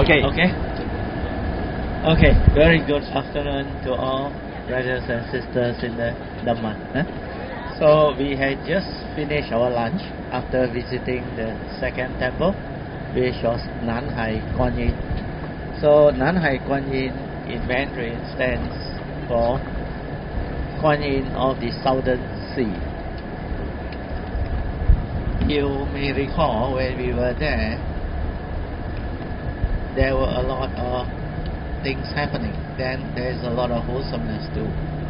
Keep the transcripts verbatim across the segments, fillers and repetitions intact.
Okay. Okay. Okay. Very good afternoon to all brothers and sisters in the Dhamma. Huh? So we had just finished our lunch after visiting the second temple, which was Nanhai Kuan Yin. So Nanhai Kuan Yin in Mandarin stands for Kuan Yin of the Southern Sea. You may recall when we were there, there were a lot of things happening. Then there is a lot of wholesomeness too.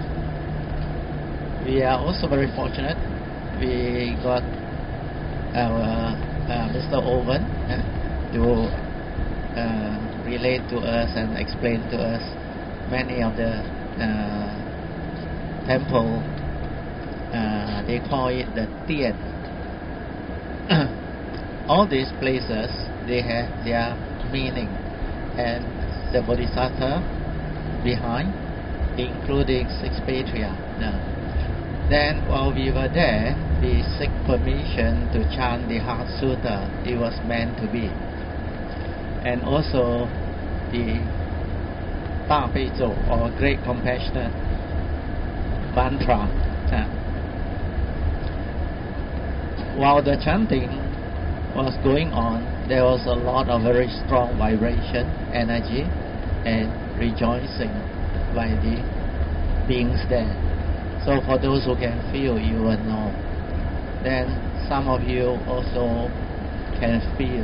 We are also very fortunate. We got our uh, Mister Owen uh, to uh, relate to us and explain to us many of the uh, temple. Uh, they call it the Tian. All these places, they have their meaning, and the Bodhisattva behind, including six patriarchs. Now, then while we were there, we seek permission to chant the Heart Sutta. It was meant to be. And also the Da Bei Zhou, or Great Compassionate mantra. Uh, while the chanting was going on, there was a lot of very strong vibration, energy, and rejoicing by the beings there. So for those who can feel, you will know. Then some of you also can feel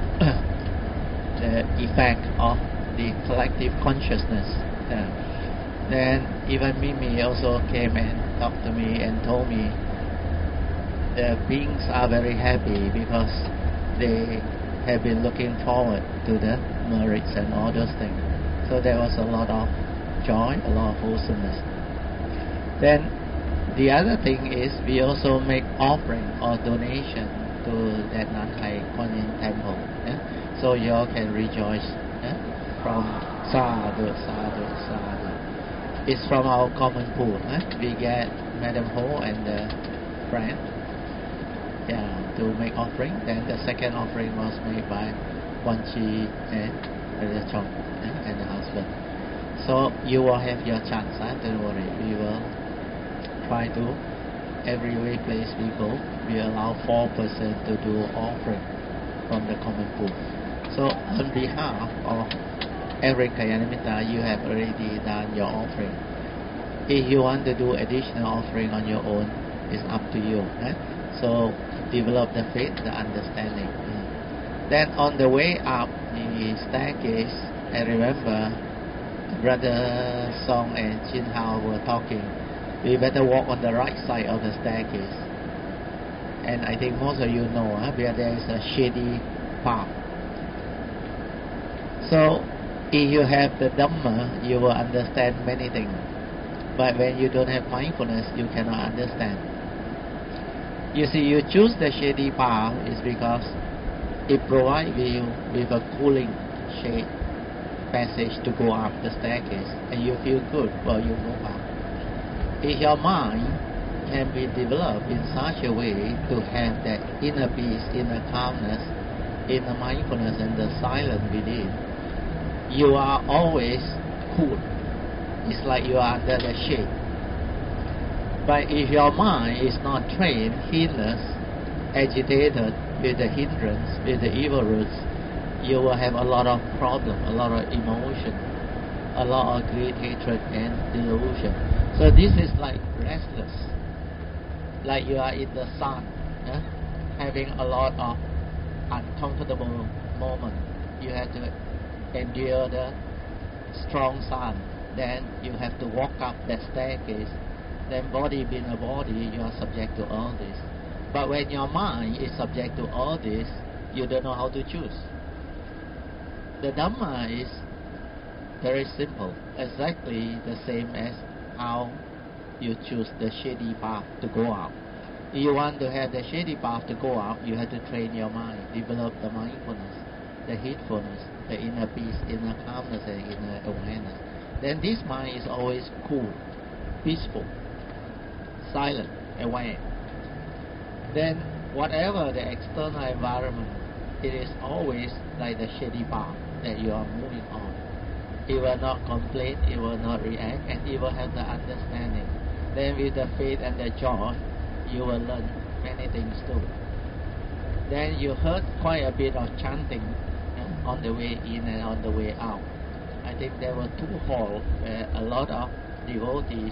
the effect of the collective consciousness. Uh, then even Mimi also came and talked to me and told me the beings are very happy because they have been looking forward to the merits and all those things. So there was a lot of joy, a lot of wholesomeness. Then the other thing is we also make offering or donation to that Nanhai Kuan Yin temple. Yeah? So you all can rejoice yeah? from sadhu, sadhu, sadhu. It's from our common pool. Eh? We get Madam Ho and the friend yeah, to make offering. Then the second offering was made by Wan Chi and the Chong eh? and the husband. So you will have your chance. Eh? Don't worry. We will try to, every way place we go, we allow four percent to do offering from the common pool. So on behalf of every Kalyanamitta, you have already done your offering. If you want to do additional offering on your own, it's up to you. Eh? So develop the faith, the understanding. Mm. Then on the way up the staircase, I remember Brother Song and Chin Hao were talking. We better walk on the right side of the staircase. And I think most of you know huh, where there is a shady path. So if you have the Dhamma, you will understand many things. But when you don't have mindfulness, you cannot understand. You see, you choose the shady path is because it provides you with a cooling shade passage to go up the staircase, and you feel good while you move up. If your mind can be developed in such a way to have that inner peace, inner calmness, inner mindfulness, and the silence within, you are always cool. It's like you are under the shade. But if your mind is not trained, hinders, agitated with the hindrance, with the evil roots, you will have a lot of problem, a lot of emotion, a lot of greed, hatred, and delusion. So this is like restless, like you are in the sun, eh? having a lot of uncomfortable moments. You have to endure the strong sun. Then you have to walk up that staircase. Then body being a body, you are subject to all this. But when your mind is subject to all this, you don't know how to choose. The Dhamma is very simple, exactly the same as how you choose the shady path to go up. If you want to have the shady path to go up, you have to train your mind, develop the mindfulness, the heedfulness, the inner peace, inner calmness, and inner awareness. Then this mind is always cool, peaceful, silent, aware. Then whatever the external environment it is always like the shady path that you are moving on. It will not complain, it will not react, and it will have the understanding. Then with the faith and the joy, you will learn many things too. Then you heard quite a bit of chanting uh, on the way in and on the way out. I think there were two halls where a lot of devotees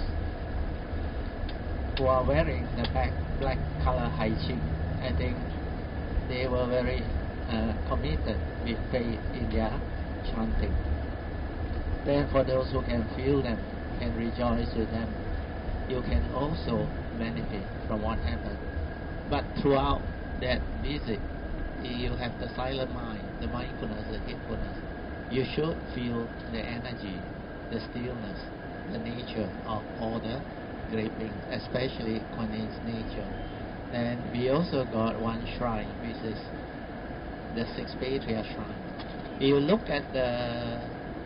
who are wearing the black, black color hijink. I think they were very uh, committed with faith in their chanting. Then for those who can feel them and rejoice with them, you can also benefit from what happened. But throughout that visit, you have the silent mind, the mindfulness, the heedfulness. You should feel the energy, the stillness, the nature of all the great beings, especially Kuan Yin's nature. And we also got one shrine, which is the Six Patriarch Shrine. If you look at the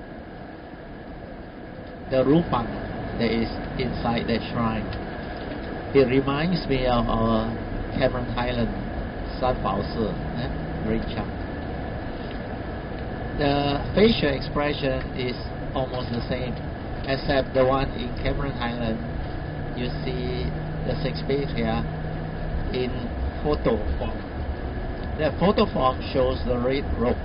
the rupam that is inside that shrine, it reminds me of our Cameron Highland San Bao Si, eh? Ring Chang. The facial expression is almost the same, except the one in Cameron Highland, you see the Six Patriarch in photo form. The photo form shows the red robe,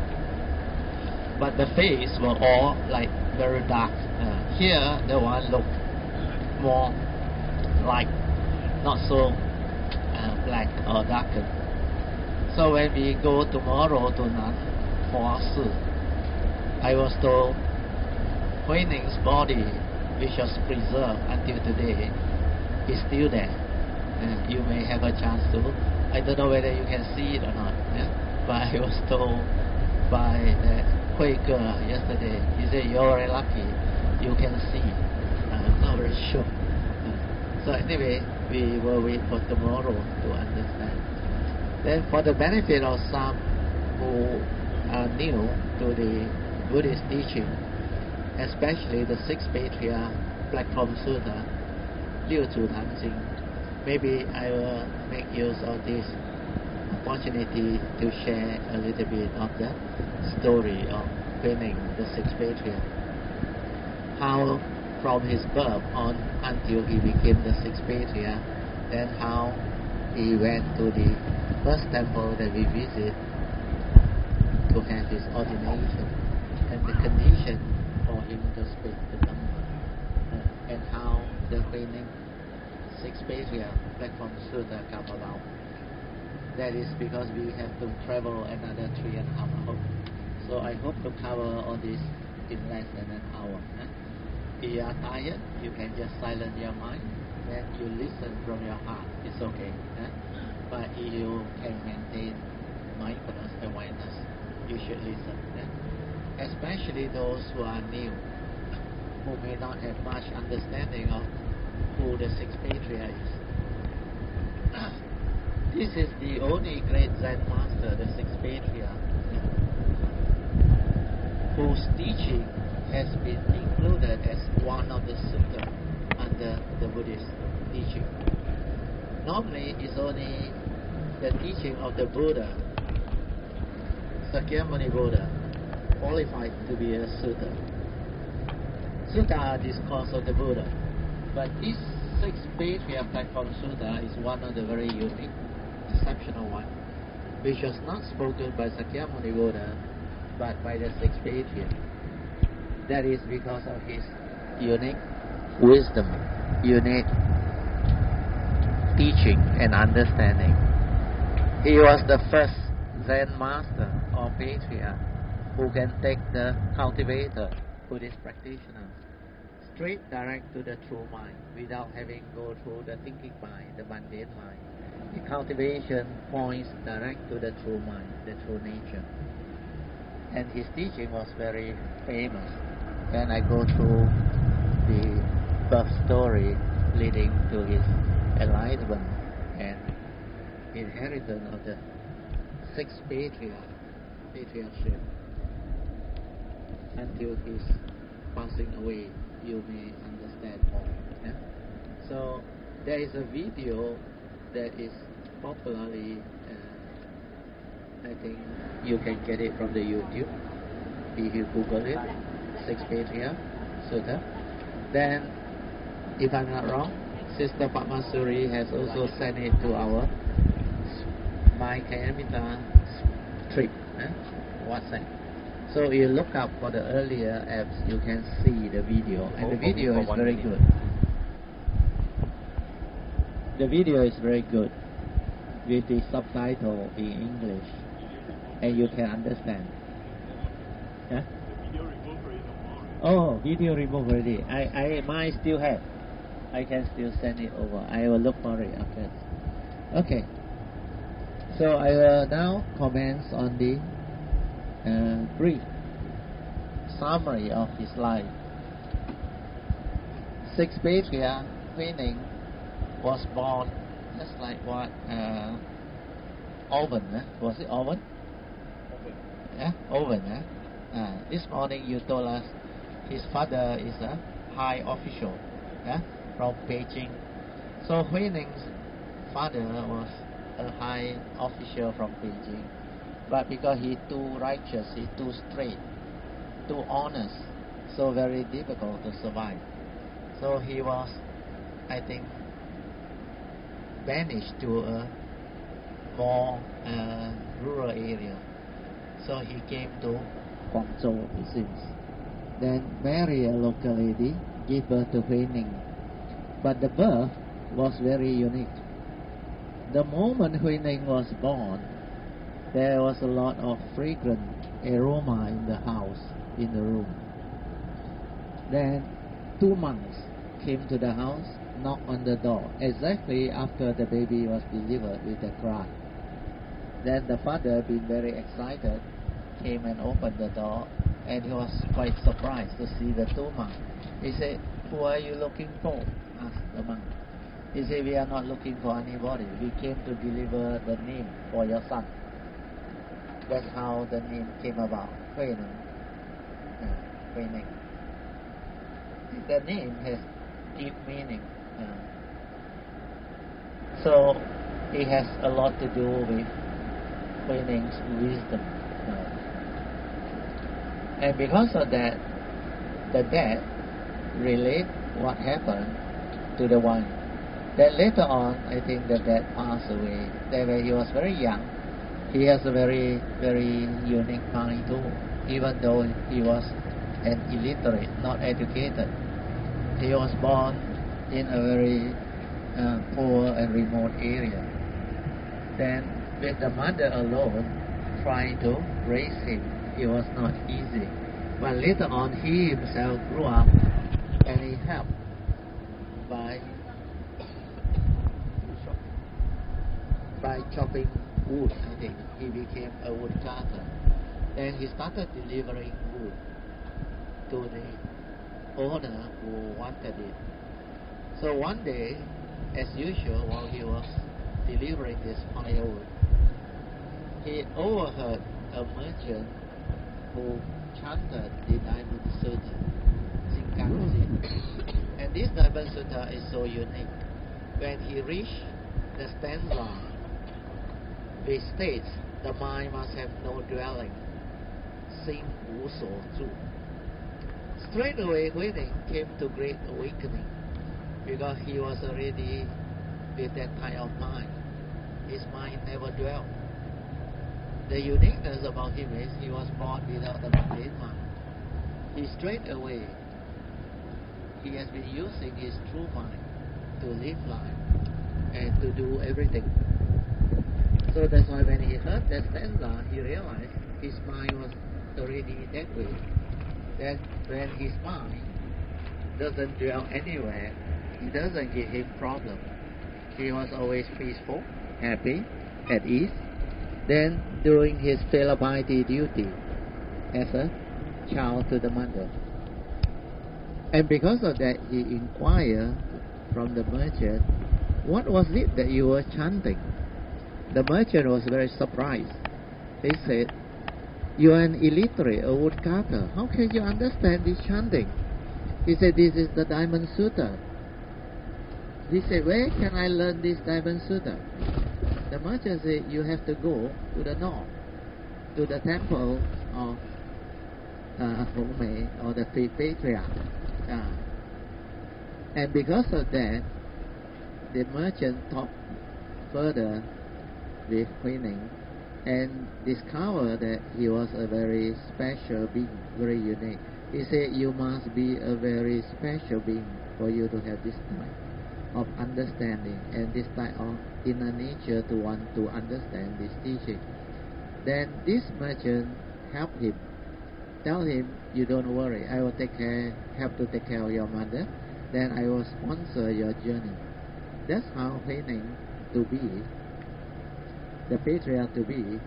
but the face were all like very dark. Uh, here, the one look more like not so uh, black or darkened. So when we go tomorrow to Nan for Si, I was told Hui Ning's body, which was preserved until today, is still there. Uh, you may have a chance to. I don't know whether you can see it or not. Yeah? But I was told by the Hui Ge yesterday, he said, you're very lucky, you can see. Uh, I'm not very sure. Uh, so anyway, we will wait for tomorrow to understand. Then for the benefit of some who are new to the Buddhist teaching, especially the Six Patriarch Platform Sutta, Liu Zu Tan Jing, maybe I will make use of this opportunity to share a little bit of the story of Hui Ning, the Six Patriarch. How from his birth on until he became the Six Patriarch, then how he went to the first temple that we visit to have his ordination, and the condition for him to speak the Dhamma, uh, and how the Hui Ning Six Patriarch Platform Sutta come about. That is because we have to travel another three and a half hours. So I hope to cover all this in less than an hour. Huh? If you are tired, you can just silence your mind, then you listen from your heart. It's okay. Huh? But if you can maintain mindfulness, awareness, you should listen. Huh? Especially those who are new, who may not have much understanding of who the Six Patriarch is. This is the only great Zen master, the Six Patriarch, whose teaching has been included as one of the sutta under the Buddhist teaching. Normally, it's only the teaching of the Buddha, Sakyamuni Buddha, qualified to be a sutta. Sutta are discourse of the Buddha, but this Six Patriarch Platform Sutta is one of the very unique, exceptional one, which was not spoken by Sakyamuni Buddha, but by the Six Patriarch. That is because of his unique wisdom, unique teaching and understanding. He was the first Zen master or patriarch who can take the cultivator, Buddhist practitioner, straight direct to the true mind without having go through the thinking mind, the mundane mind. The cultivation points direct to the true mind, the true nature. And his teaching was very famous. Then I go through the birth story leading to his enlightenment and inheritance of the Six Patriarch, patriarchship, until his passing away. You may understand more. Yeah? So there is a video that is popularly uh, I think you can get it from the YouTube. If you Google it, Six Patriarch Sutta. Then, if I'm not wrong, Sister Padmasuri has also sent it to our My Kayamita trip, eh? WhatsApp. So you look up for the earlier apps, you can see the video, and the video is very good. The video is very good with the subtitle in English, and you can understand. Yeah? Oh, video removed already. I, I, mine still have. I can still send it over. I will look for it after. Okay. So I will now comment on the uh, brief summary of his life. Sixth Patriarch Huineng was born just like what uh, Owen, eh? Was it Owen? Owen. Yeah, Owen. Eh? Uh, this morning you told us his father is a high official, yeah, from Beijing. So Huineng's father was a high official from Beijing, but because he too righteous, he too straight, too honest, so very difficult to survive. So he was, I think, banished to a more uh, rural area. So he came to Guangzhou, it seems. Then marry a local lady, give birth to Huineng. But the birth was very unique. The moment Huineng was born, there was a lot of fragrant aroma in the house, in the room. Then two monks came to the house, knocked on the door, exactly after the baby was delivered with a cry. Then the father, being very excited, came and opened the door, and he was quite surprised to see the two monks. He said, "Who are you looking for?" asked the monk. He said, "We are not looking for anybody. We came to deliver the name for your son." That's how the name came about, Huineng. Uh, Huineng. The name has deep meaning. Uh, so it has a lot to do with Huineng's wisdom. Uh, and because of that, the dad relate what happened to the wife. Then later on, I think the dad passed away. Then when he was very young, he has a very, very unique mind too, even though he was an illiterate, not educated. He was born in a very uh, poor and remote area. Then with the mother alone trying to raise him, it was not easy. But later on, he himself grew up and he helped by by chopping wood. I think he became a woodcutter. Then he started delivering wood to the owner who wanted it. So one day, as usual, while he was delivering this firewood, he overheard a merchant who chanted the Diamond Sutta, Jinggang. And this Diamond Sutta is so unique. When he reached the stanza, it states, "The mind must have no dwelling, Sing Wu So Zhu." Straight away, Huineng came to great awakening because he was already with that kind of mind. His mind never dwelt. The uniqueness about him is he was born without the mundane mind. He straight away, he has been using his true mind to live life and to do everything. So that's why when he heard that stanza, he realized his mind was already that way. That when his mind doesn't dwell anywhere, it doesn't give him problem. He was always peaceful, happy, at ease, then doing his filial piety duty as a child to the mother. And because of that, he inquired from the merchant, "What was it that you were chanting?" The merchant was very surprised. He said, "You are an illiterate, a woodcutter. How can you understand this chanting?" He said, "This is the Diamond Sutta." He said, "Where can I learn this Diamond Sutta?" The merchant said, "You have to go to the north. to the temple of uh, Hongmei or the fifth patriarch. Uh, and because of that, the merchant talked further with Huineng and discovered that he was a very special being, very unique. He said, you must be a very special being for you to have this type of understanding and this type of inner nature to want to understand this teaching. Then this merchant helped him, tell him, you don't worry, I will take care, help to take care of your mother, then I will sponsor your journey. That's how Huineng to be, the patriarch to be,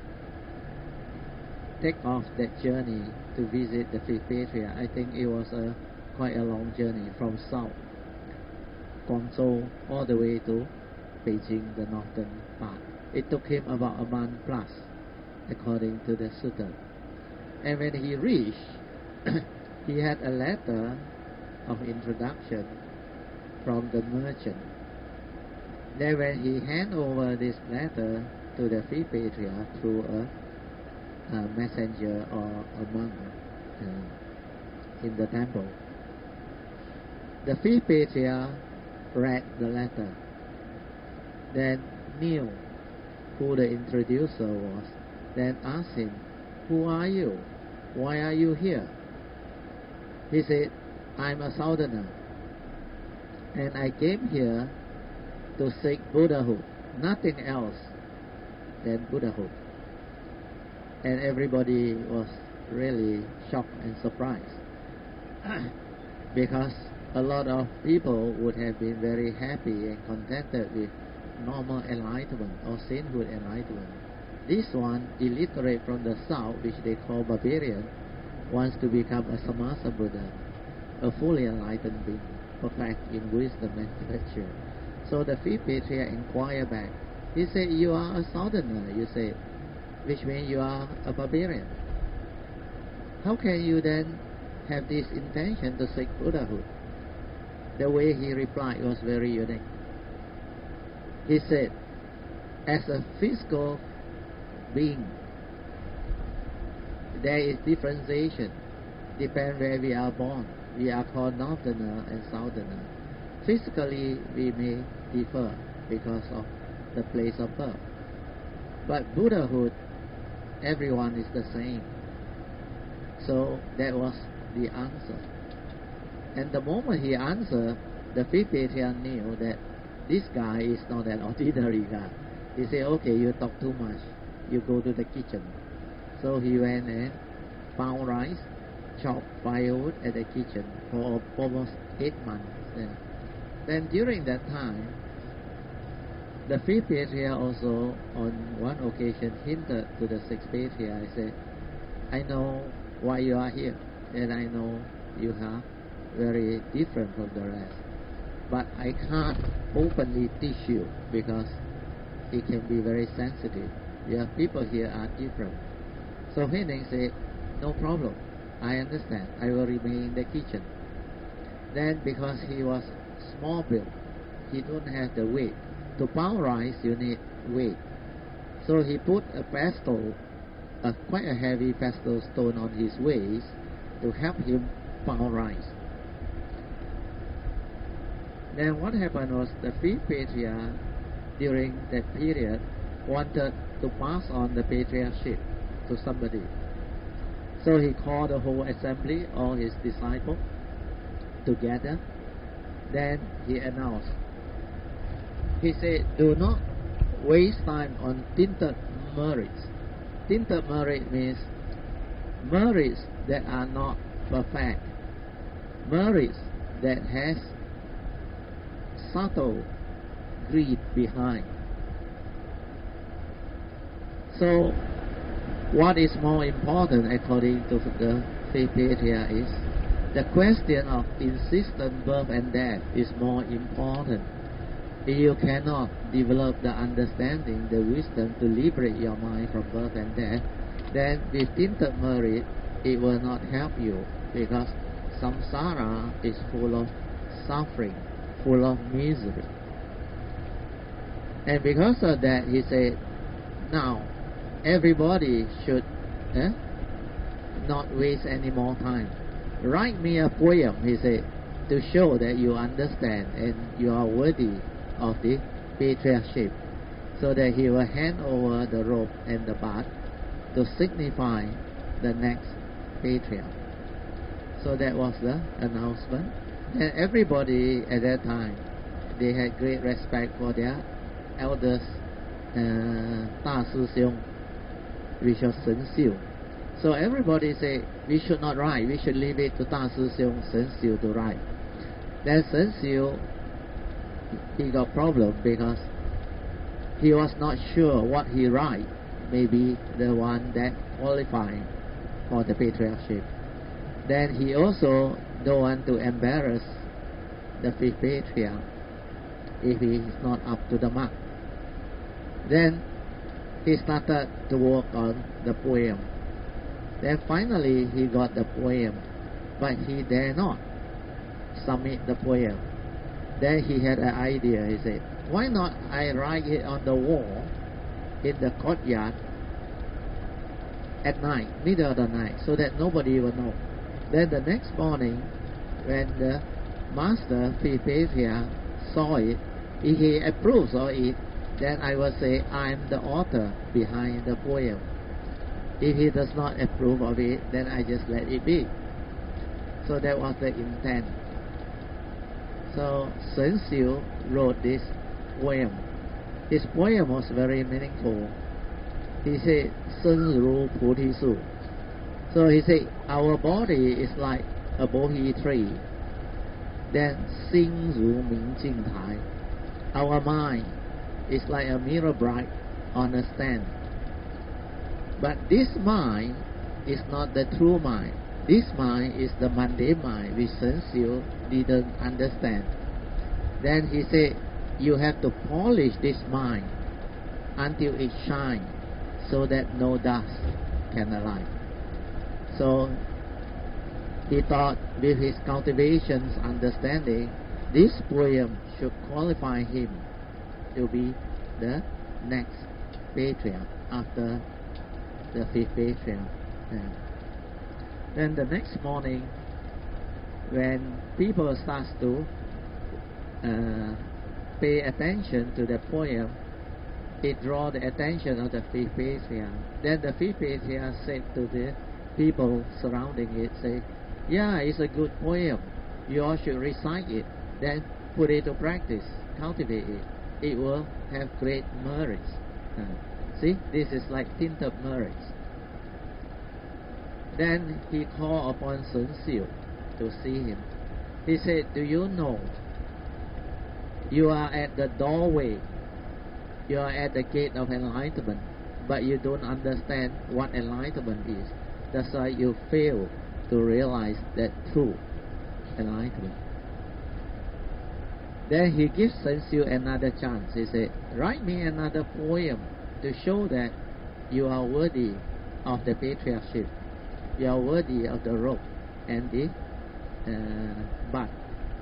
take off that journey to visit the fifth patriarch. I think it was a quite a long journey from south, Guangzhou, all the way to Beijing, the northern part. It took him about a month plus, according to the sutta. And when he reached, he had a letter of introduction from the merchant. Then when he handed over this letter to the fifth patriarch through a, a messenger or a monk uh, in the temple, the fifth patriarch read the letter, then knew who the introducer was, then asked him, who are you? Why are you here? He said, I'm a southerner, and I came here to seek Buddhahood, nothing else than Buddhahood. And everybody was really shocked and surprised because a lot of people would have been very happy and contented with normal enlightenment or sainthood enlightenment. This one, illiterate from the south, which they call barbarian, wants to become a Samasa Buddha, a fully enlightened being, perfect in wisdom and virtue. So the fifth patriarch inquired back. He said, you are a southerner, you say, which means you are a barbarian. How can you then have this intention to seek Buddhahood? The way he replied was very unique. He said, as a physical being, there is differentiation, depend where we are born. We are called northerner and southerner. Physically, we may differ because of the place of birth. But Buddhahood, everyone is the same. So that was the answer. And the moment he answered, the fifth patriarch knew that this guy is not an ordinary guy. He said, okay, you talk too much. You go to the kitchen. So he went and found rice, chopped firewood at the kitchen for almost eight months. Then, then during that time, the fifth patriarch also on one occasion hinted to the sixth patriarch. I said, I know why you are here, and I know you are very different from the rest, but I can't openly teach you because it can be very sensitive. Yeah, people here are different. So Huineng said, no problem, I understand, I will remain in the kitchen. Then because he was small built, he don't have the weight. To pound rice, you need weight. So he put a pestle, a quite a heavy pestle stone on his waist to help him pound rice. Then what happened was the fifth patriarch during that period wanted to pass on the patriarchship to somebody. So he called the whole assembly, all his disciples together. Then he announced, he said, do not waste time on tinted merits. Tinted merit means merits that are not perfect, merits that has subtle greed behind. So what is more important according to the fifth patriarch is the question of insistent birth and death is more important. If you cannot develop the understanding, the wisdom to liberate your mind from birth and death, then with tinted merit, it will not help you, because samsara is full of suffering, full of misery. And because of that, he said, now, everybody should eh, not waste any more time. Write me a poem, he said, to show that you understand and you are worthy of the patriarchship, so that he will hand over the robe and the bath to signify the next patriarch. So that was the announcement. And everybody at that time, they had great respect for their elders, uh, 大师兄, which was 神秀. So everybody say, we should not write, we should leave it to 大师兄, 神秀 to write. Then 神秀, he got problem because he was not sure what he write may be the one that qualified for the patriarchship. Then he also don't want to embarrass the fifth patriarch if he is not up to the mark. Then he started to work on the poem. Then finally he got the poem, but he dare not submit the poem. Then he had an idea. He said, why not I write it on the wall in the courtyard at night, middle of the night, so that nobody will know. Then the next morning, when the master fifth patriarch saw it, if he approves of it, then I will say I'm the author behind the poem. If he does not approve of it, then I just let it be. So that was the intent. So Shen Xiu wrote this poem. His poem was very meaningful. He said, 生如菩提树. So he said, our body is like a Bodhi tree. Then 心如明镜台. Our mind is like a mirror bright on a stand. But this mind is not the true mind. This mind is the mundane mind which Shen Xiu didn't understand. Then he said, you have to polish this mind until it shines, so that no dust can alight. So he thought with his cultivation's understanding, this poem should qualify him to be the next patriarch after the fifth patriarch. Yeah. Then the next morning, when people start to uh, pay attention to the poem, it draws the attention of the fifth patriarch. Then the fifth patriarch said to the people surrounding it, say, yeah, it's a good poem. You all should recite it. Then put it to practice, cultivate it. It will have great merits. Uh, see, this is like tinted merits. Then he called upon Shen Xiu to see him. He said, do you know, you are at the doorway, you are at the gate of enlightenment, but you don't understand what enlightenment is. That's why you fail to realize that true enlightenment. Then he gives Shen Xiu another chance. He said, write me another poem to show that you are worthy of the patriarchship. You are worthy of the robe and the uh, bath.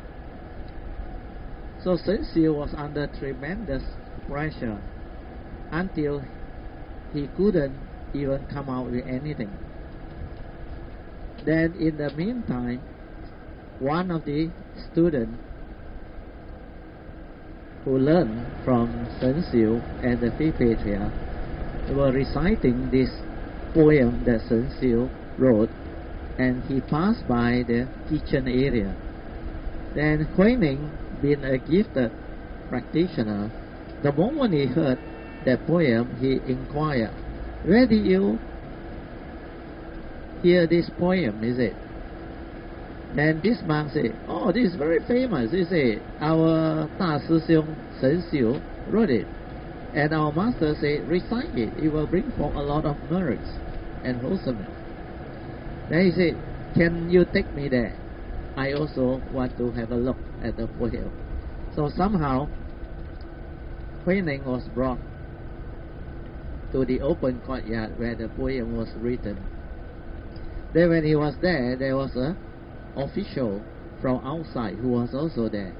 So Shen Xiu was under tremendous pressure until he couldn't even come out with anything. Then in the meantime, one of the students who learned from Shen Xiu and the fifth patriarch were reciting this poem that Shen Xiu wrote, and he passed by the kitchen area. Then Huining, being a gifted practitioner, the moment he heard that poem, he inquired, where did you hear this poem, is it? Then this monk said, oh, this is very famous. He said, our 大师兄 Shen Xiu wrote it. And our master said, recite it. It will bring forth a lot of merits and wholesomeness. Then he said, can you take me there? I also want to have a look at the poem. So somehow, Huining was brought to the open courtyard where the poem was written. Then when he was there, there was a official from outside who was also there.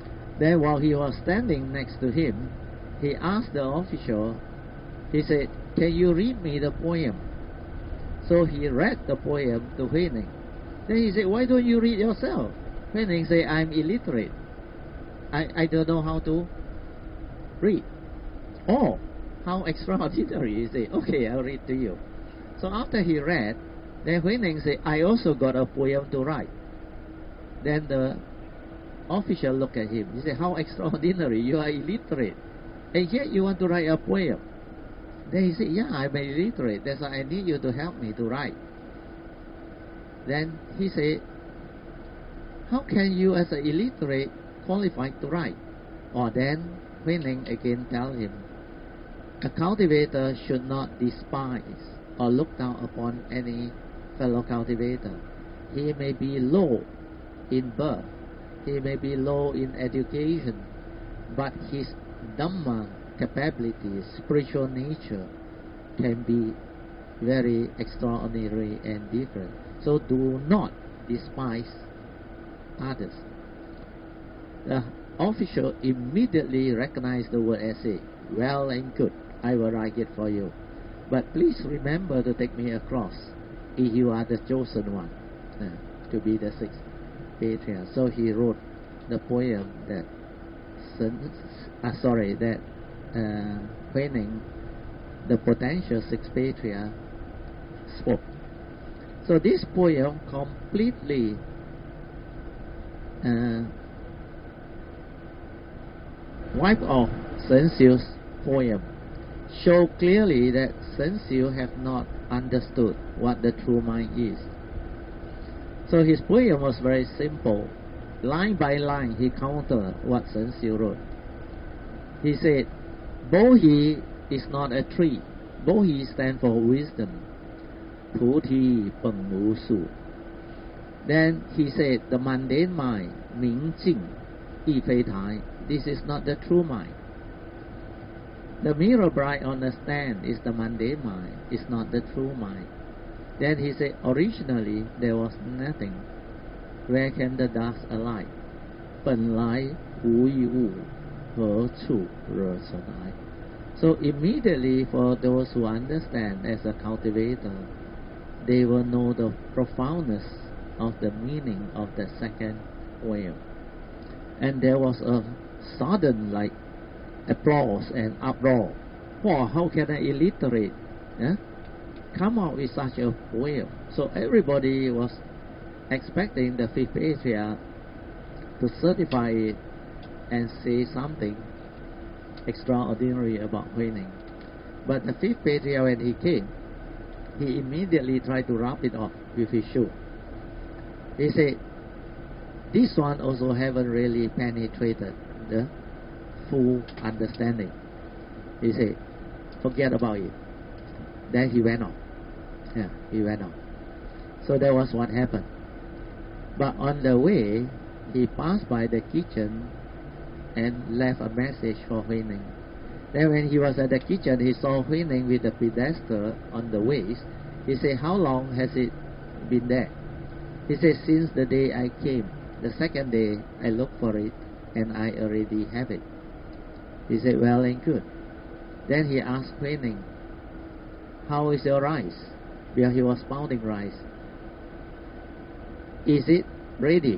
Then while he was standing next to him, he asked the official, he said, can you read me the poem? So he read the poem to Huining. Then he said, why don't you read yourself? Huining said, I'm illiterate. I, I don't know how to read. Oh, how extraordinary. He said, okay, I'll read to you. So after he read, then Huining said, I also got a poem to write. Then the official looked at him. He said, how extraordinary. You are illiterate, and yet you want to write a poem. Then he said, yeah, I'm illiterate. That's why I need you to help me to write. Then he said, how can you as an illiterate qualify to write? Or then Huining again tell him, a cultivator should not despise or look down upon any fellow cultivator. He may be low in birth, he may be low in education, but his Dhamma capability, spiritual nature, can be very extraordinary and different. So do not despise others. The official immediately recognized the word essay. Well and good, I will write it for you. But please remember to take me across if you are the chosen one uh, to be the sixth patriarch. So he wrote the poem that uh, sorry that uh, Huining, the potential sixth patriarch, spoke. So this poem completely uh, wiped off Sen Xiu's poem, show clearly that Sen Xiu have not understood what the true mind is. So his poem was very simple. Line by line he countered what Sen Xiu wrote. He said, Bohi is not a tree. Bohi stands for wisdom. Puti Peng Mu Su. Then he said, the mundane mind, Ming Jing, Yi Fei Tai, this is not the true mind. The mirror bright on the stand is the mundane mind, is not the true mind. Then he said, originally there was nothing. Where can the dust alight? 本来无一物，何处惹尘埃? So immediately for those who understand as a cultivator, they will know the profoundness of the meaning of the second poem. And there was a sudden like applause and uproar. Wow, how can an illiterate eh, come out with such a poem? So everybody was expecting the fifth patriarch to certify it and say something extraordinary about Huining. But the fifth patriarch, when he came, he immediately tried to rub it off with his shoe. He said, this one also haven't really penetrated the full understanding. He said, forget about it. Then he went off. Yeah, he went off. So that was what happened. But on the way, he passed by the kitchen and left a message for Huining. Then when he was at the kitchen, he saw Huining with the pedestal on the waist. He said, how long has it been there? He said, since the day I came. The second day, I looked for it, and I already have it. He said, well and good. Then he asked Huining, how is your rice? Because he was pounding rice. Is it ready?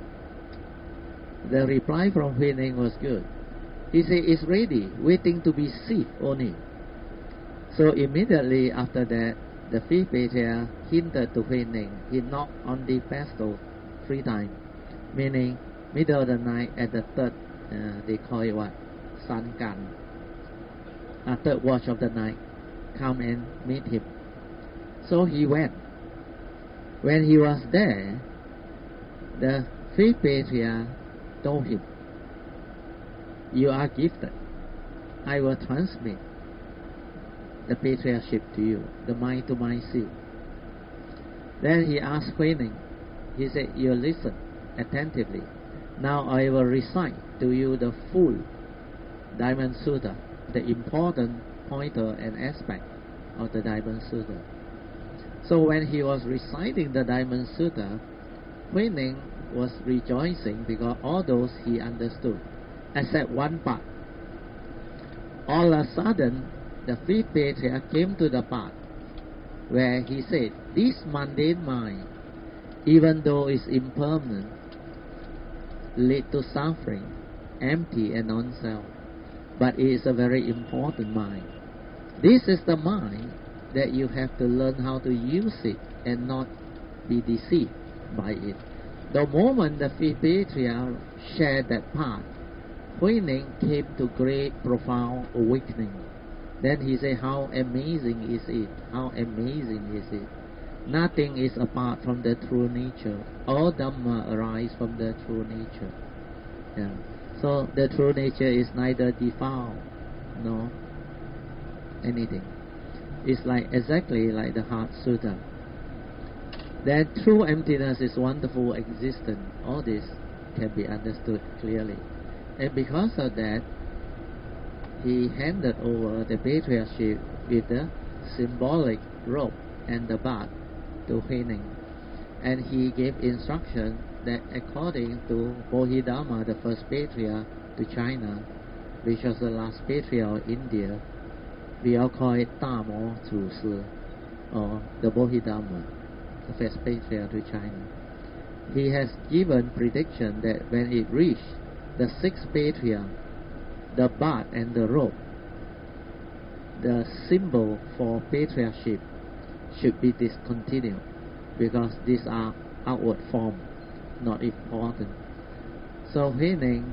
The reply from Huining was good. He said, it's ready, waiting to be sieved only. So immediately after that, the fifth patriarch hinted to Huining. He knocked on the pedestal three times, meaning middle of the night at the third, uh, they call it what? Sun Gan. Uh, third watch of the night, come and meet him. So he went. When he was there, the fifth patriarch told him, you are gifted. I will transmit the patriarchship to you, the mind to mind seal. Then he asked Huining, he said, you listen attentively. Now I will recite to you the full Diamond Sutta, the important pointer and aspect of the Diamond Sutta. So when he was reciting the Diamond Sutta, Huining was rejoicing because all those he understood, except one part. All of a sudden, the fifth patriarch came to the part where he said, this mundane mind, even though it's impermanent, lead to suffering, empty and non-self, but it is a very important mind. This is the mind that you have to learn how to use it and not be deceived by it. The moment the fifth patriarch shared that path, Huineng came to great profound awakening. Then he said, how amazing is it? How amazing is it? Nothing is apart from the true nature. All Dhamma arise from the true nature. Yeah. So the true nature is neither defiled nor anything. It's like exactly like the Heart Sutta. That true emptiness is wonderful existence. All this can be understood clearly. And because of that, he handed over the patriarchship with the symbolic robe and the bath to Huineng. And he gave instruction that according to Bodhidharma, the first patriarch to China, which was the last patriarch of India, we all call it Damo Zhu Si, or the Bodhidharma, the first patriarch to China. He has given prediction that when it reached the sixth patriarch, the bath and the robe, the symbol for patriarchship, should be discontinued, because these are outward form, not important. So Huineng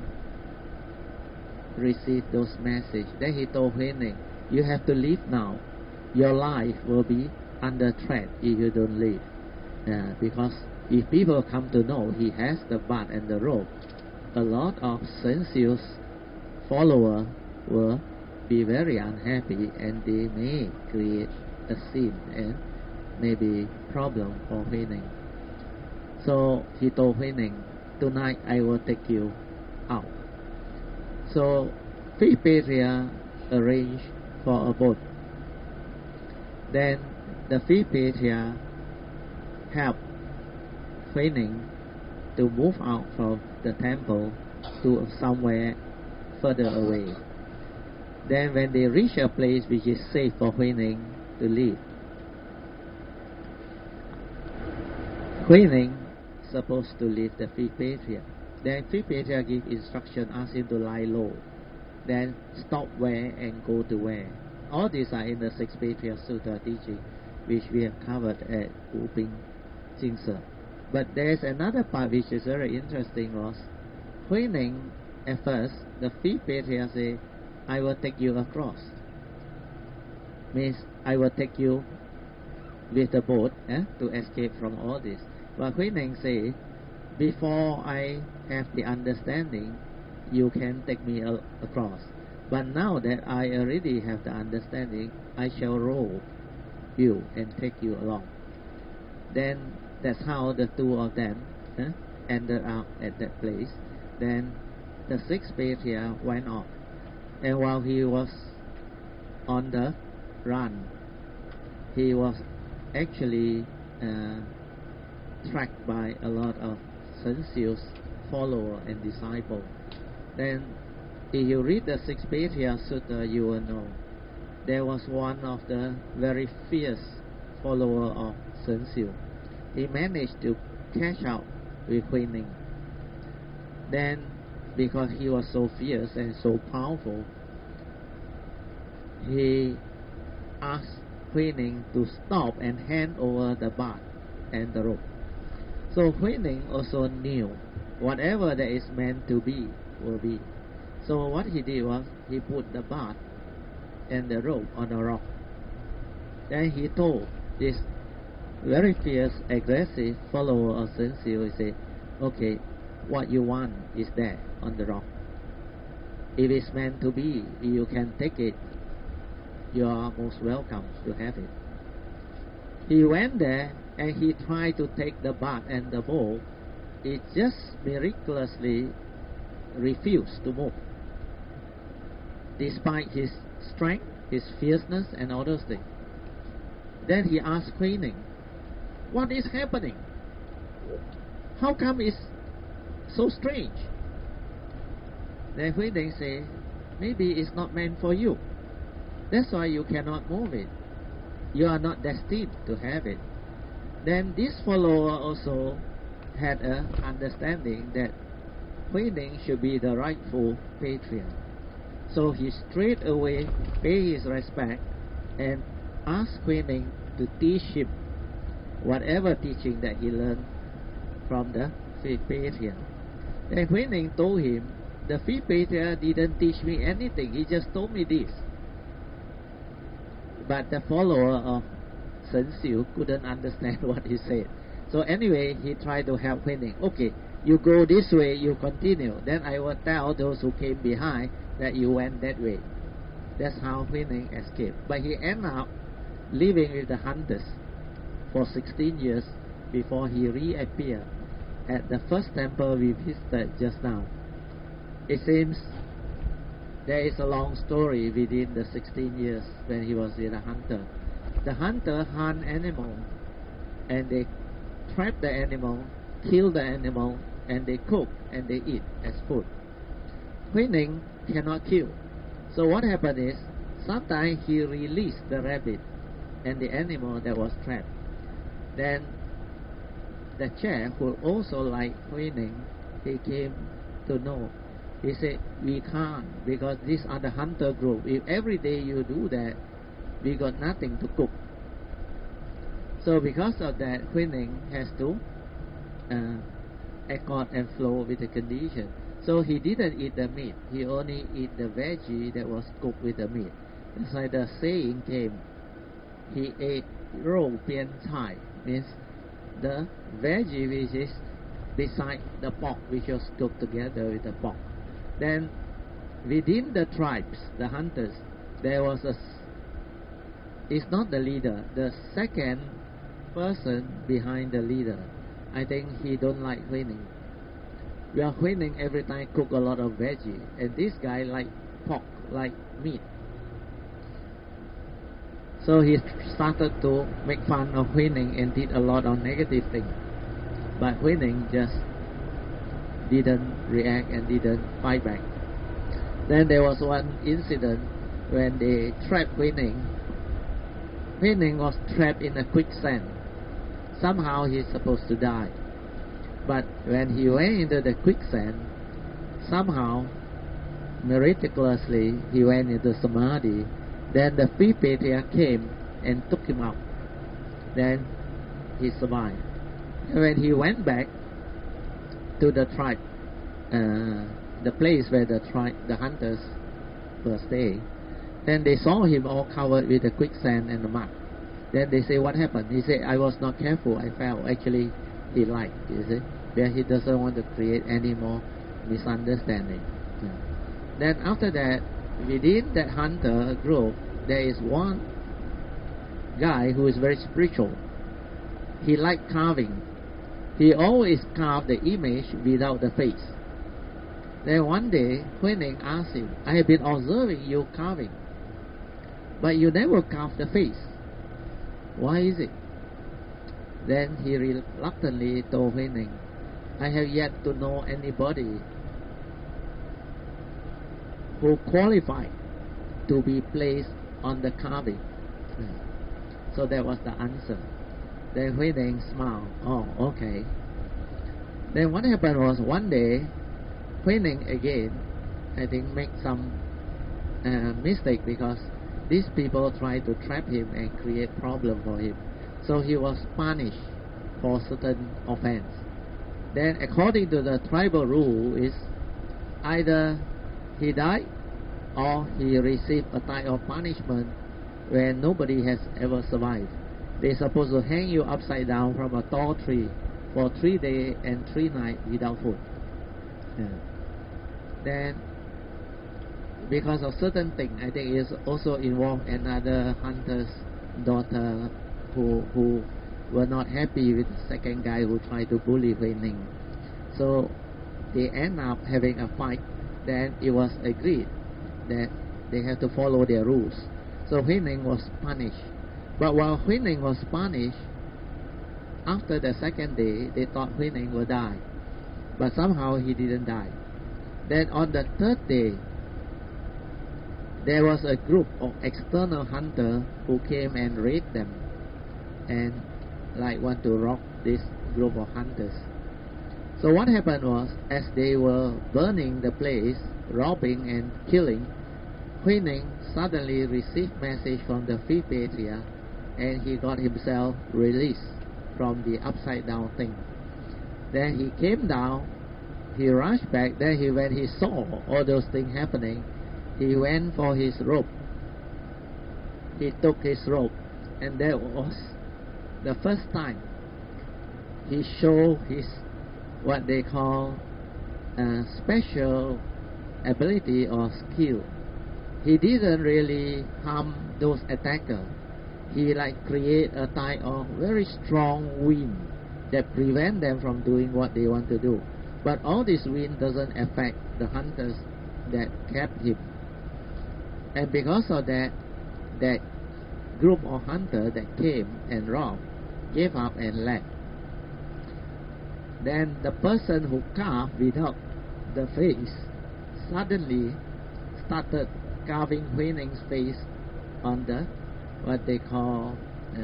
received those messages. Then he told Huineng, you have to leave now. Your life will be under threat if you don't leave. Uh, because if people come to know he has the bath and the robe, a lot of sensuous followers will be very unhappy, and they may create a sin and maybe problem for Huineng. So he told Huineng, tonight I will take you out. So fifth patriarch arranged for a boat. Then the fifth patriarch helped Huineng to move out from the temple to somewhere further away. Then when they reach a place which is safe for Huineng to live, Huineng supposed to leave the fifth patriarch. Then fifth patriarch give instruction, ask him to lie low. Then stop where and go to where. All these are in the sixth patriarch sutta teaching, which we have covered at Wu Ping Jing Se. But there is another part which is very interesting. Was Huineng at first, the fifth patriarch say, I will take you across. Means I will take you with the boat eh, to escape from all this. But Huineng say, before I have the understanding, you can take me a across. But now that I already have the understanding, I shall row you and take you along. Then that's how the two of them eh, ended up at that place. Then the sixth patriarch went off, and while he was on the run, he was actually uh, tracked by a lot of sensuous followers and disciples. Then if you read the sixth patriarch sutta, you will know there was one of the very fierce follower of Sun Xiu. He managed to catch up with Huineng. Then, because he was so fierce and so powerful, he asked Huineng to stop and hand over the bath and the rope. So Huineng also knew whatever that is meant to be will be. So what he did was he put the bath and the rope on a rock. Then he told this very fierce, aggressive follower of Sun Xiu, he said, okay, what you want is there on the rock. If it's meant to be, you can take it. You are most welcome to have it. He went there and he tried to take the bath and the bowl. It just miraculously refused to move, despite his strength, his fierceness, and all those things. Then he asked Huineng, what is happening? How come it's so strange? Then Huineng said, maybe it's not meant for you. That's why you cannot move it. You are not destined to have it. Then this follower also had an understanding that Huining should be the rightful patriarch. So he straight away paid his respect and asked Huining to teach him whatever teaching that he learned from the fifth patriarch. Then Huining told him, the fifth patriarch didn't teach me anything, he just told me this. But the follower of Shen Xiu couldn't understand what he said. So anyway, he tried to help Huining. Okay, you go this way, you continue. Then I will tell those who came behind that you went that way. That's how Huining escaped. But he ended up living with the hunters for sixteen years before he reappeared at the first temple we visited just now. It seems there is a long story within the sixteen years when he was with a hunter. The hunter hunt animal and they trap the animal, kill the animal, and they cook and they eat as food. Huining cannot kill. So what happened is, sometimes he released the rabbit and the animal that was trapped. Then the chair, who also liked Huining, he came to know. He said, we can't, because these are the hunter group. If every day you do that, we got nothing to cook. So because of that, Huining has to uh, accord and flow with the condition. So he didn't eat the meat. He only eat the veggie that was cooked with the meat. That's why the saying came, he ate rou pian cai, means the veggie which is beside the pork, which was cooked together with the pork. Then within the tribes, the hunters, there was a, it's not the leader, the second person behind the leader. I think he don't like Huining. Well, Huining every time cook a lot of veggie, and this guy like pork, like meat. So he started to make fun of Huining and did a lot of negative things. But Huining just didn't react and didn't fight back. Then there was one incident when they trapped Huining. Huining was trapped in a quicksand. Somehow he's supposed to die. But when he went into the quicksand, somehow, miraculously, he went into Samadhi. Then the fifth patriarch came and took him out. Then he survived. And when he went back to the tribe, uh, the place where the tribe, the hunters were staying, then they saw him all covered with the quicksand and the mud. Then they say, what happened? He said, I was not careful, I fell. Actually, he lied, you see. But he doesn't want to create any more misunderstanding. Yeah. Then after that, within that hunter group, there is one guy who is very spiritual. He liked carving. He always carved the image without the face. Then one day, Huining asked him, I have been observing you carving, but you never carve the face. Why is it? Then he reluctantly told Huining, I have yet to know anybody who qualified to be placed on the carving. So that was the answer. Then Huining smiled. Oh, okay. Then what happened was, one day, Huining again, I think, make some uh, mistake, because these people tried to trap him and create problem for him. So he was punished for certain offense. Then according to the tribal rule is, either he died or he received a type of punishment where nobody has ever survived. They're supposed to hang you upside down from a tall tree for three days and three nights without food. Yeah. Then, because of certain thing, I think it's also involved another hunter's daughter who who were not happy with the second guy who tried to bully Huining. So they end up having a fight. Then it was agreed that they have to follow their rules. So Huining was punished. But while Huining was punished, after the second day, they thought Huining would die. But somehow he didn't die. Then on the third day, there was a group of external hunters who came and raid them and like want to rob this group of hunters. So what happened was, as they were burning the place, robbing and killing, Huining suddenly received message from the fifth patriarch, and he got himself released from the upside down thing. Then he came down, he rushed back. Then he, when he saw all those things happening, he went for his rope. He took his rope, and that was the first time he showed his what they call uh, special ability or skill. He didn't really harm those attackers. He like create a type of very strong wind that prevent them from doing what they want to do. But all this wind doesn't affect the hunters that kept him. And because of that, that group of hunters that came and robbed gave up and left. Then the person who carved without the face suddenly started carving Huining's face on the what they call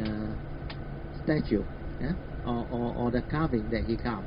uh, statue, yeah? or, or, or the carving that he carved.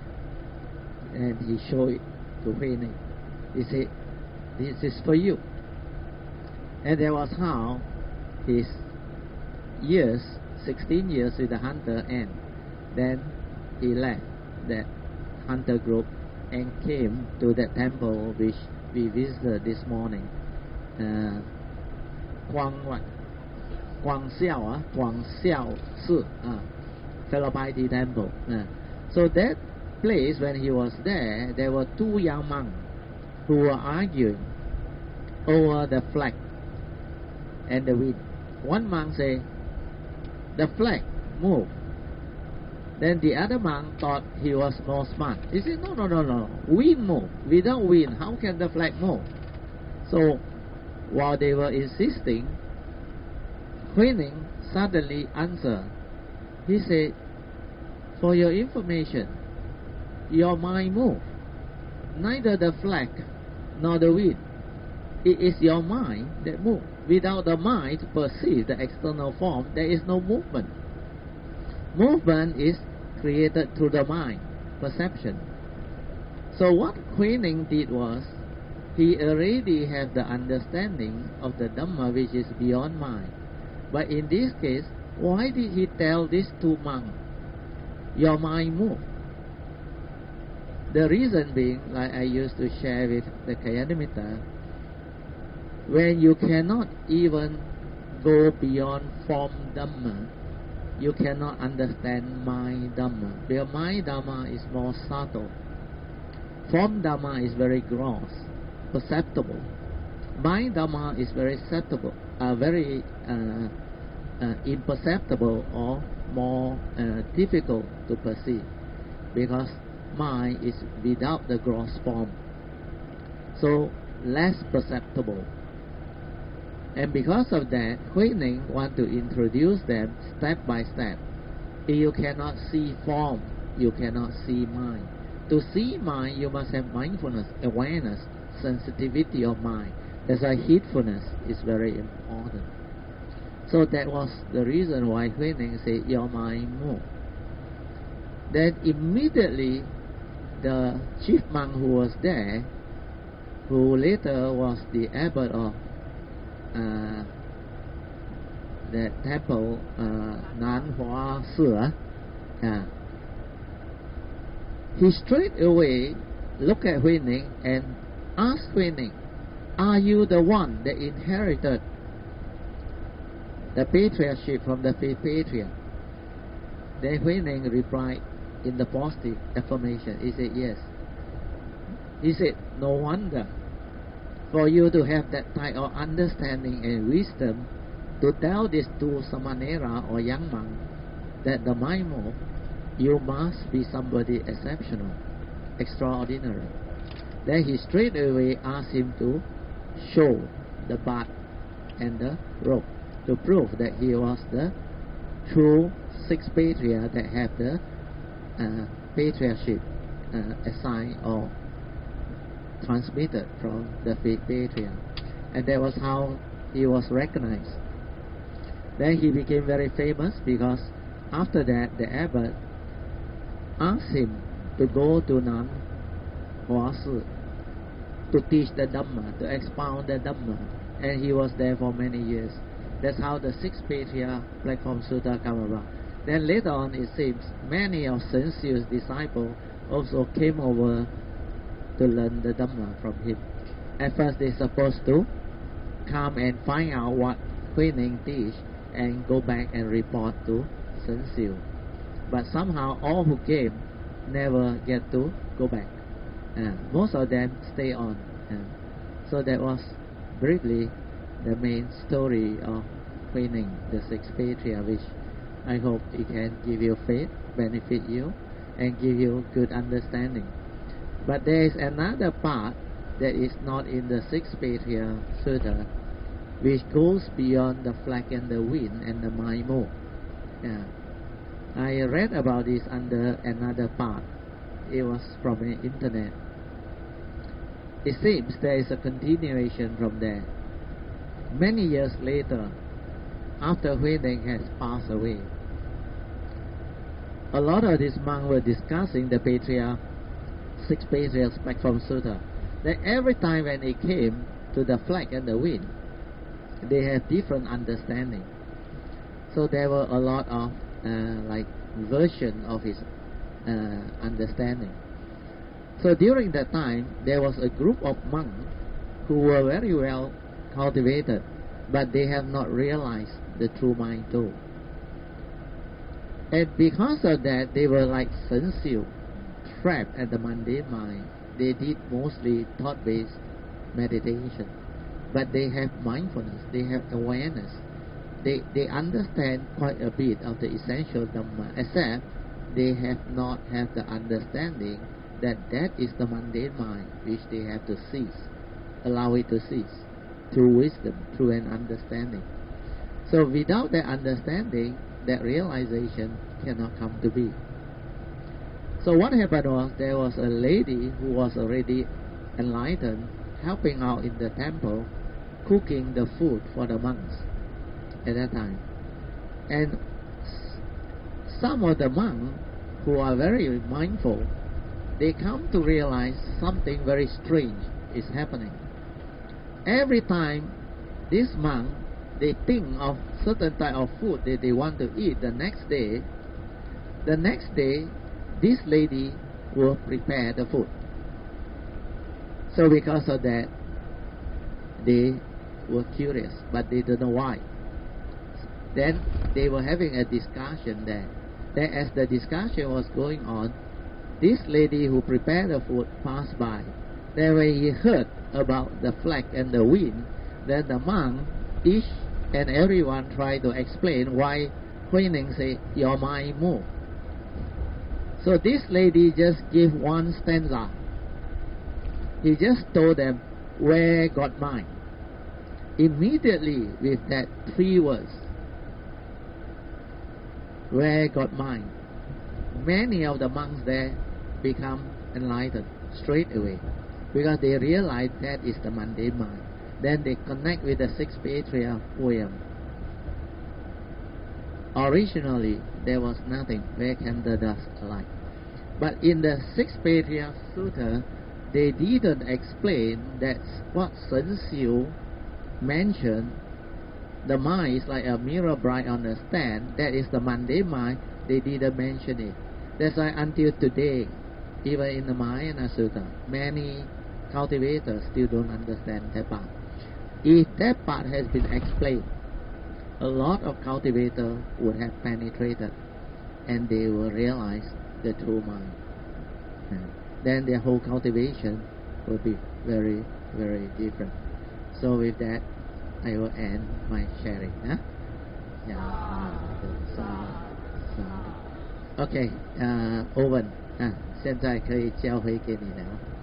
And he showed it to Huining. He said, "This is for you." And that was how his years, sixteen years with the hunter, end. Then he left that hunter group and came to the temple which we visited this morning. Uh, Guang what? Guang Xiao, uh, Guang Xiao Si, uh, Philippi temple. Uh. So that place, when he was there, there were two young monks who were arguing over the flag and the wind. One monk said, "The flag moved." Then the other monk thought he was more smart. He said, no, no, no, no. Wind move. Without wind, how can the flag move? So, while they were insisting, Huining suddenly answered. He said, "For your information, your mind moves. Neither the flag nor the wind. It is your mind that moves. Without the mind to perceive the external form, there is no movement. Movement is created through the mind, perception." So what Huining did was, he already had the understanding of the Dhamma which is beyond mind. But in this case, why did he tell these two monks, "Your mind moves"? The reason being, like I used to share with the Kayanamitta, when you cannot even go beyond form Dhamma, you cannot understand mind Dhamma. Because mind Dhamma is more subtle. Form Dhamma is very gross, perceptible. Mind Dhamma is very perceptible, uh, very uh, uh, imperceptible or more uh, difficult to perceive, because mind is without the gross form, so less perceptible. And because of that, Huining want to introduce them step by step. If you cannot see form, you cannot see mind. To see mind, you must have mindfulness, awareness, sensitivity of mind. That's why heedfulness is very important. So that was the reason why Huining said, "Your mind moves." Then immediately, the chief monk who was there, who later was the abbot of uh, the temple, uh, Nanhua Si, uh, he straight away looked at Huining and asked Huining, "Are you the one that inherited the patriarchship from the fifth patriarch?" Then Huining replied in the positive affirmation. He said, "Yes." He said, "No wonder for you to have that type of understanding and wisdom to tell these two Samanera or young monks that the mind moves. You must be somebody exceptional, extraordinary." Then he straight away asked him to show the bat and the rope to prove that he was the true sixth patriarch that have the uh, patriarchship uh, assigned or transmitted from the fifth patriarch. and that was how he was recognized. Then he became very famous because after that the abbot asked him to go to Nan Hua Si to teach the Dhamma, to expound the Dhamma, and he was there for many years. That's how the sixth patriarch Platform Sutta came about. Then later on it seems many of Sun Xiu's disciples also came over to learn the Dhamma from him. At first they're supposed to come and find out what Huineng teach and go back and report to Sun Xiu. But somehow all who came never get to go back. Uh, most of them stay on. Uh, so that was briefly the main story of Huineng, the sixth patriarch, which I hope it can give you faith, benefit you, and give you good understanding. But there is another part that is not in the sixth patriarch Sutta, which goes beyond the flag and the wind and the mind mode. Yeah. I read about this under another part. It was from the internet. It seems there is a continuation from there. Many years later, after Huineng has passed away, a lot of these monks were discussing the patriarch, six patriarchs Platform Sutta. That every time when they came to the flag and the wind, they have different understanding. So there were a lot of uh, like version of his uh, understanding. So during that time, there was a group of monks who were very well cultivated, but they have not realized the true mind too. And because of that, they were like Sun Xiu, trapped at the mundane mind. They did mostly thought-based meditation, but they have mindfulness, they have awareness. They, they understand quite a bit of the essential Dhamma, except they have not had the understanding that that is the mundane mind which they have to cease, allow it to cease, through wisdom, through an understanding. So without that understanding, that realization cannot come to be. So what happened was, there was a lady who was already enlightened, helping out in the temple, cooking the food for the monks at that time. And some of the monks who are very mindful, they come to realize something very strange is happening. Every time this monk, they think of certain type of food that they want to eat the next day, the next day this lady will prepare the food. So because of that, they were curious, but they don't know why. Then they were having a discussion there. Then as the discussion was going on, this lady who prepared the food passed by. Then when he heard about the flag and the wind, then the monk, each and everyone tried to explain why Huineng say, your mind move. So this lady just gave one stanza. He just told them, where got mind? Immediately with that three words, where got mind, many of the monks there become enlightened straight away, because they realize that is the mundane mind. Then they connect with the sixth patriarch poem. Originally there was nothing, where can the dust lie? But in the sixth patriarch sutta, they didn't explain that what Sun Xiu mentioned, the mind is like a mirror bright on a stand, that is the mundane mind. They didn't mention it. That's why until today, even in the Mahayana Sutta, many cultivators still don't understand that part. If that part has been explained, a lot of cultivators would have penetrated and they will realize the true mind. Then their whole cultivation will be very, very different. So with that, I will end my sharing. Huh? Yeah. OK, uh, Owen, 啊，现在可以交回给你了。